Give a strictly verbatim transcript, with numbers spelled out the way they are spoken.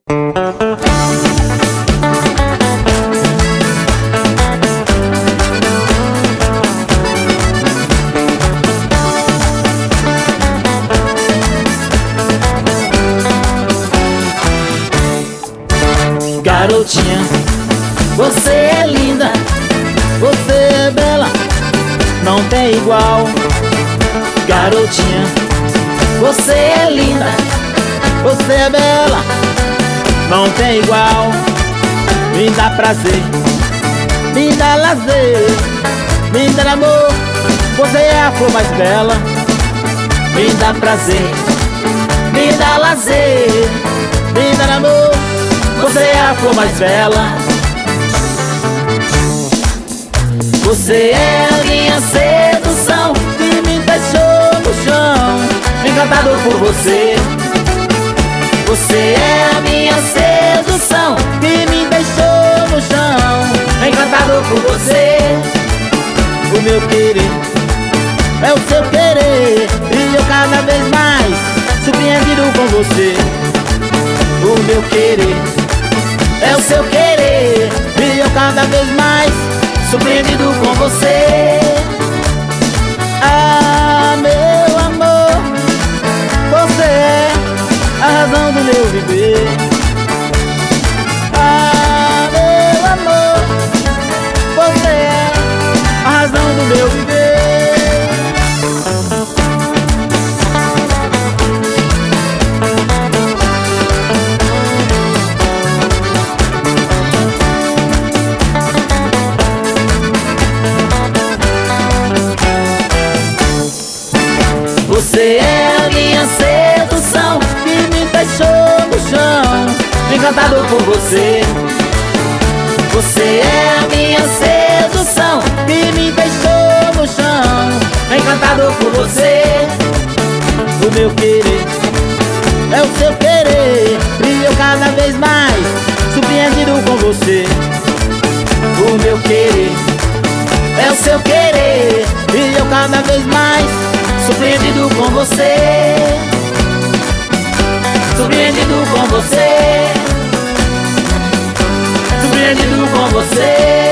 Garotinha, você é linda, você é bela, não tem igual. Garotinha, você é linda, você é bela, não tem igual. Me dá prazer, me dá lazer, me dá amor, você é a flor mais bela. Me dá prazer, me dá lazer, me dá amor, você é a flor mais bela. Você é a minha sedução que me deixou no chão, encantado por você. Você é a minha sedução que me deixou no chão, encantado por você. O meu querer é o seu querer, e eu cada vez mais surpreendido com você. O meu querer é o seu querer, e eu cada vez mais surpreendido com você. Ah, meu amor, você é a razão do meu viver. Ah, meu amor, você é a razão do meu viver. Você é a minha sedução que me deixou no chão, encantado por você. Você é a minha sedução que me deixou no chão, encantado por você. O meu querer é o seu querer, e eu cada vez mais surpreendido com você. O meu querer é o seu querer, e eu cada vez mais surpreendido com você. Surpreendido com você. Surpreendido com você.